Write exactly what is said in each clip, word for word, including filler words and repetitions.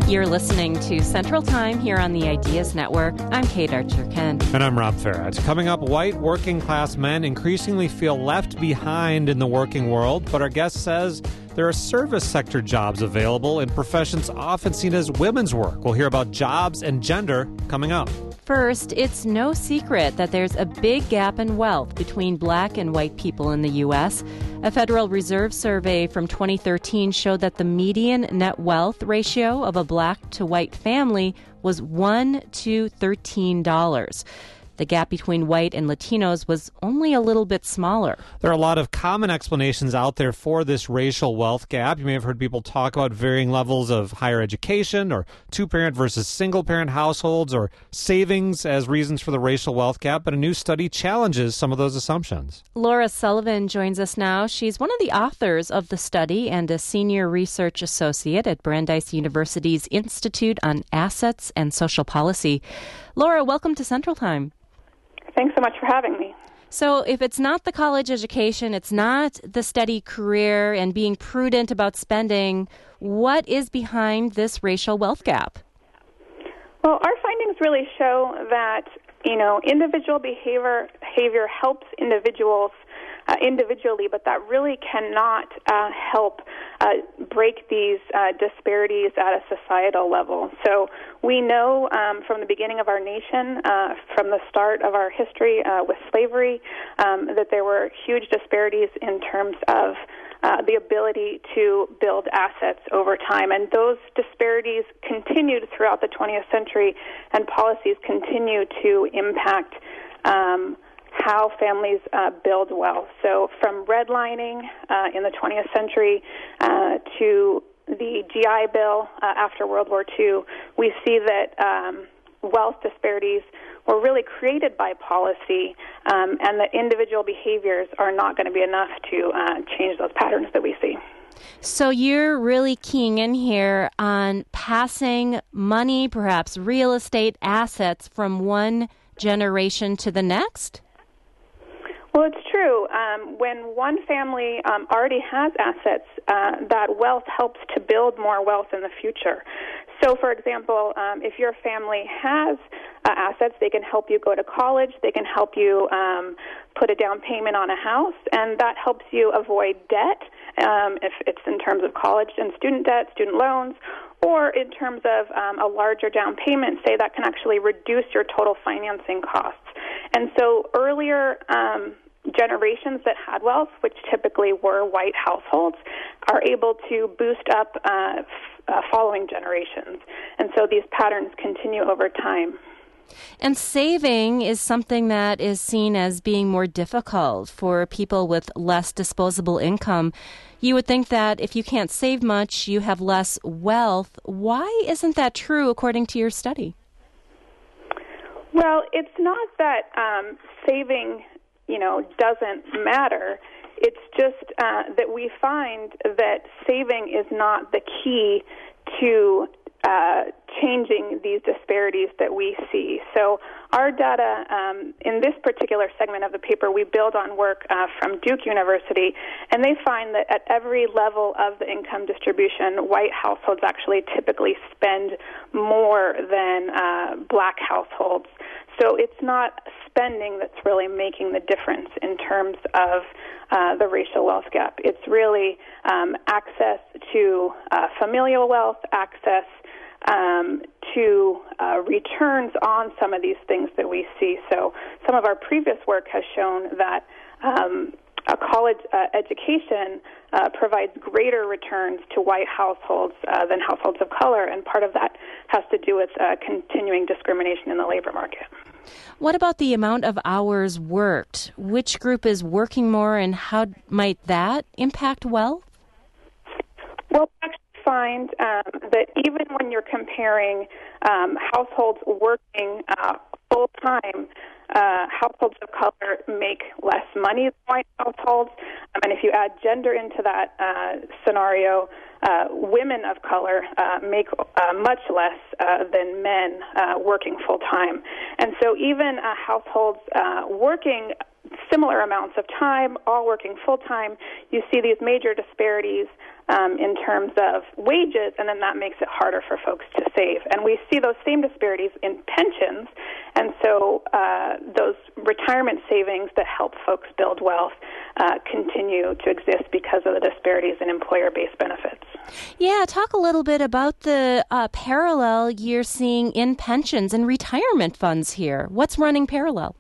You're listening to Central Time here on the Ideas Network. I'm Kate Archer-Kent. And I'm Rob Farrett. Coming up, white working-class men increasingly feel left behind in the working world, but our guest says there are service sector jobs available in professions often seen as women's work. We'll hear about jobs and gender coming up. First, it's no secret that there's a big gap in wealth between black and white people in the U S. A Federal Reserve survey from twenty thirteen showed that the median net wealth ratio of a black to white family was one to thirteen dollars. The gap between white and Latinos was only a little bit smaller. There are a lot of common explanations out there for this racial wealth gap. You may have heard people talk about varying levels of higher education or two-parent versus single-parent households or savings as reasons for the racial wealth gap, but a new study challenges some of those assumptions. Laura Sullivan joins us now. She's one of the authors of the study and a senior research associate at Brandeis University's Institute on Assets and Social Policy. Laura, welcome to Central Time. Thanks so much for having me. So if it's not the college education, it's not the steady career and being prudent about spending, what is behind this racial wealth gap? Well, our findings really show that, you know, individual behavior behavior helps individuals uh, individually, but that really cannot uh, help uh, break these uh, disparities at a societal level. So we know um, from the beginning of our nation, uh, from the start of our history uh, with slavery, um, that there were huge disparities in terms of Uh, the ability to build assets over time. And those disparities continued throughout the twentieth century, and policies continue to impact um, how families uh, build wealth. So from redlining uh, in the twentieth century uh, to the G I Bill uh, after World War Two, we see that um, wealth disparities were really created by policy, um, and that individual behaviors are not going to be enough to uh, change those patterns that we see. So you're really keying in here on passing money, perhaps real estate assets, from one generation to the next? Well, it's true. Um, when one family um, already has assets, uh, that wealth helps to build more wealth in the future. So, for example, um, if your family has uh, assets, they can help you go to college, they can help you um, put a down payment on a house, and that helps you avoid debt, um, if it's in terms of college and student debt, student loans, or in terms of um, a larger down payment, say that can actually reduce your total financing costs. And so earlier um, generations that had wealth, which typically were white households, are able to boost up uh, uh, following generations. And so these patterns continue over time. And saving is something that is seen as being more difficult for people with less disposable income. You would think that if you can't save much, you have less wealth. Why isn't that true according to your study? Well, it's not that um, saving, you know, doesn't matter. It's just uh, that we find that saving is not the key to uh, changing these disparities that we see. So our data um, in this particular segment of the paper, we build on work uh, from Duke University, and they find that at every level of the income distribution, white households actually typically spend more than uh, black households. So it's not spending that's really making the difference in terms of uh, the racial wealth gap. It's really um, access to uh, familial wealth, access um, to uh, returns on some of these things that we see. So some of our previous work has shown that um, a college uh, education uh, provides greater returns to white households uh, than households of color, and part of that has to do with uh, continuing discrimination in the labor market. What about the amount of hours worked? Which group is working more, and how might that impact wealth? Well, we actually find um, that even when you're comparing um, households working uh, full-time, uh, households of color make less money than white households. Um, and if you add gender into that uh, scenario, uh, women of color uh, make uh, much less uh, than men uh, working full-time. And so even uh, households uh, working similar amounts of time, all working full-time, you see these major disparities um, in terms of wages, and then that makes it harder for folks to save. And we see those same disparities in pensions, and so uh, those retirement savings that help folks build wealth uh, continue to exist because of the disparities in employer-based benefits. Yeah, talk a little bit about the uh, parallel you're seeing in pensions and retirement funds here. What's running parallel?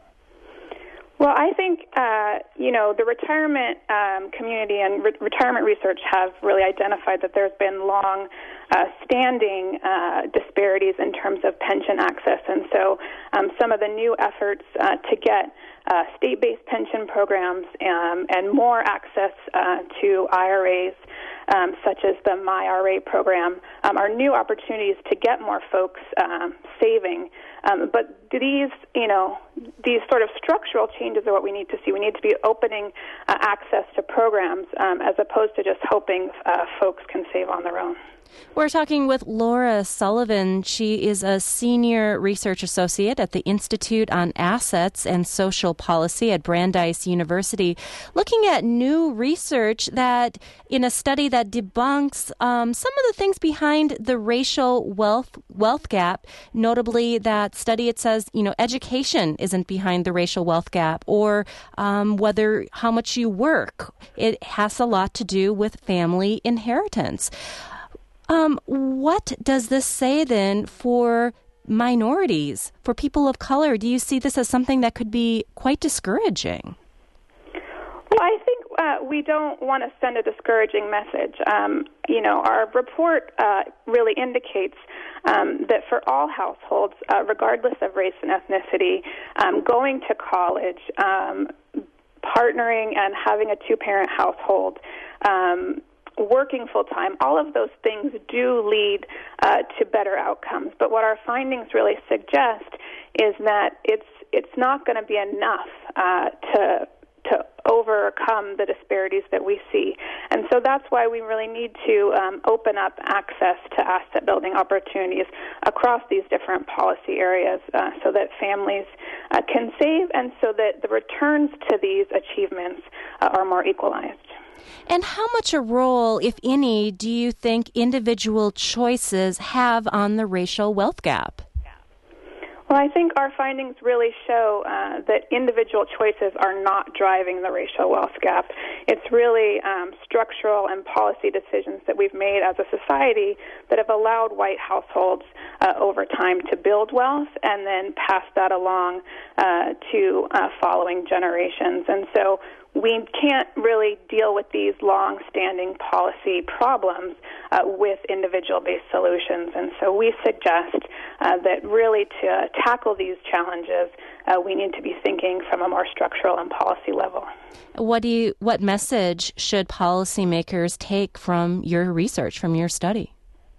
Well, I think, uh, you know, the retirement um, community and re- retirement research have really identified that there's been long uh, standing uh, disparities in terms of pension access. And so um, some of the new efforts uh, to get uh, state-based pension programs um, and more access uh, to I R As, um, such as the MyRA program, um, are new opportunities to get more folks um, saving. Um, but these, you know, these sort of structural changes are what we need to see. We need to be opening uh, access to programs um, as opposed to just hoping uh, folks can save on their own. We're talking with Laura Sullivan. She is a senior research associate at the Institute on Assets and Social Policy at Brandeis University, looking at new research that, in a study that debunks um, some of the things behind the racial wealth wealth gap. Notably, that study, it says, you know, education isn't behind the racial wealth gap, or um, whether how much you work. It has a lot to do with family inheritance. Um, what does this say then for minorities, for people of color? Do you see this as something that could be quite discouraging? Well, I think uh, we don't want to send a discouraging message. Um, you know, our report uh, really indicates um, that for all households, uh, regardless of race and ethnicity, um, going to college, um, partnering and having a two-parent household, um, working full-time, all of those things do lead uh, to better outcomes. But what our findings really suggest is that it's it's not going to be enough uh, to to overcome the disparities that we see. And so that's why we really need to um, open up access to asset-building opportunities across these different policy areas uh, so that families uh, can save and so that the returns to these achievements uh, are more equalized. And how much a role, if any, do you think individual choices have on the racial wealth gap? Well, I think our findings really show uh, that individual choices are not driving the racial wealth gap. It's really um, structural and policy decisions that we've made as a society that have allowed white households uh, over time to build wealth and then pass that along uh, to uh, following generations. And so we can't really deal with these long-standing policy problems uh, with individual-based solutions. And so we suggest uh, that really to tackle these challenges, uh, we need to be thinking from a more structural and policy level. What do you, what message should policymakers take from your research, from your study?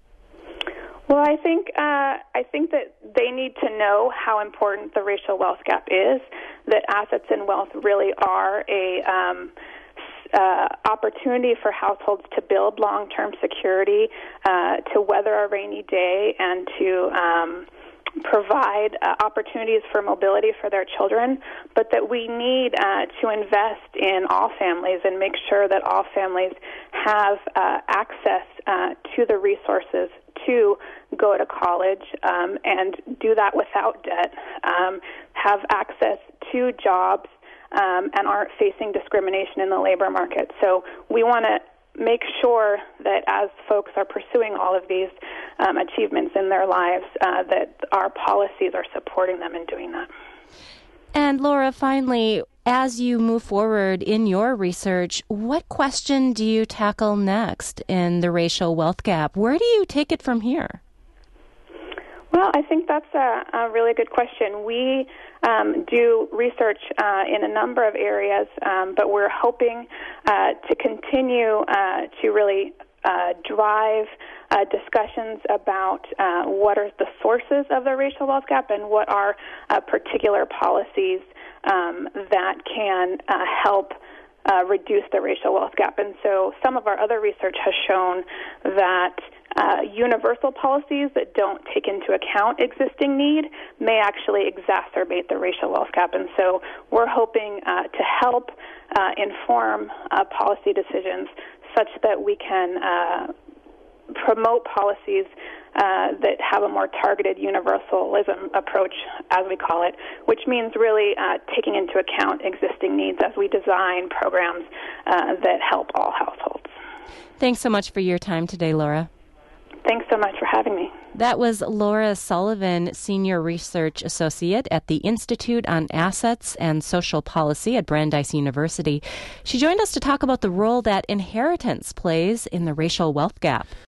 Well, I think uh, I think that they need to know how important the racial wealth gap is, that assets and wealth really are a um, uh, opportunity for households to build long-term security, uh, to weather a rainy day, and to um, provide uh, opportunities for mobility for their children, but that we need uh, to invest in all families and make sure that all families have uh, access uh, to the resources to go to college um, and do that without debt, um, have access to jobs, um, and aren't facing discrimination in the labor market. So we want to make sure that as folks are pursuing all of these um, achievements in their lives, uh, that our policies are supporting them in doing that. And Laura, finally, as you move forward in your research, what question do you tackle next in the racial wealth gap? Where do you take it from here? Well, I think that's a, a really good question. We um, do research uh, in a number of areas, um, but we're hoping uh, to continue uh, to really uh, drive uh, discussions about uh, what are the sources of the racial wealth gap and what are uh, particular policies um, that can uh, help uh, reduce the racial wealth gap. And so some of our other research has shown that Uh, universal policies that don't take into account existing need may actually exacerbate the racial wealth gap. And so we're hoping uh, to help uh, inform uh, policy decisions such that we can uh, promote policies uh, that have a more targeted universalism approach, as we call it, which means really uh, taking into account existing needs as we design programs uh, that help all households. Thanks so much for your time today, Laura. Thanks so much for having me. That was Laura Sullivan, Senior Research Associate at the Institute on Assets and Social Policy at Brandeis University. She joined us to talk about the role that inheritance plays in the racial wealth gap.